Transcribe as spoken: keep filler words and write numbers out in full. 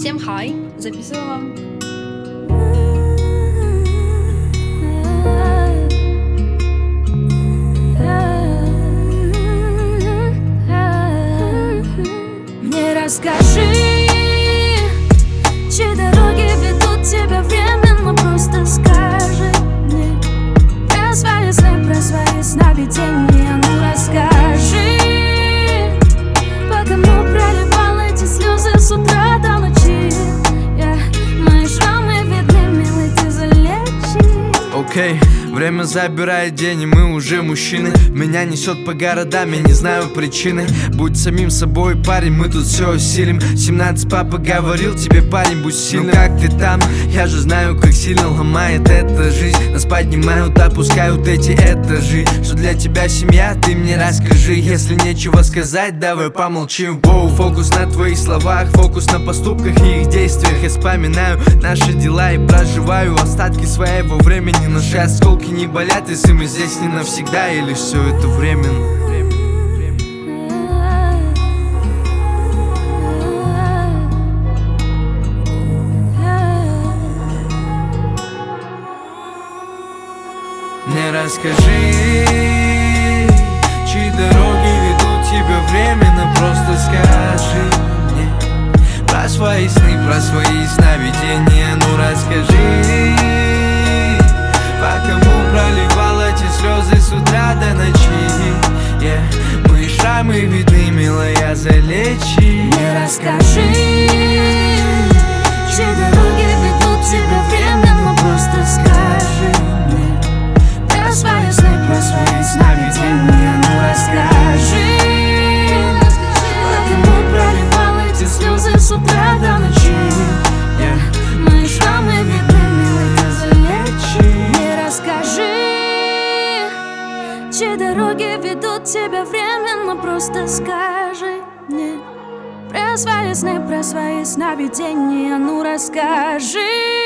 Всем хай, записываем. Мне расскажи, чьи дороги ведут тебя временно, просто скажи мне про свои сны, про свои сновидения. Ну расскажи, по кому проливал эти слезы с утра до ночи. yeah. Мои шрамы видны, милый, ты залечи. Окей, okay. Время забирает день, и мы уже мужчины. Меня несет по городам, я не знаю причины. Будь самим собой, парень, мы тут все усилим. семнадцать папа говорил тебе, парень, будь сильным. Ну как ты там? Я же знаю, как сильно ломает эта жизнь. Нас поднимают, опускают эти этажи. Что для тебя семья, ты мне расскажи. Если нечего сказать, давай помолчим. Воу, фокус на твоих словах, фокус на поступках и их действиях. Я вспоминаю наши дела и проживаю остатки своего времени. Наши осколки не болят, если мы здесь не навсегда, или все это временно. Мне расскажи, чьи дороги ведут тебя временно, просто скажи мне про свои сны, про свои сновидения. Ну расскажи, по кому проливал эти слезы с утра до ночи. yeah. Мои шрамы видны, милая, залечи. Мне расскажи, чьи дороги ведут тебя временно, просто скажи мне про свои сны, про свои сновидения. Ну расскажи, по кому проливал эти слезы с утра до ночи. yeah. Мои шрамы видны, милая, залечи. Мне расскажи, чьи дороги ведут тебя временно, просто скажи мне про свои сны, про свои сновидения. Ну расскажи.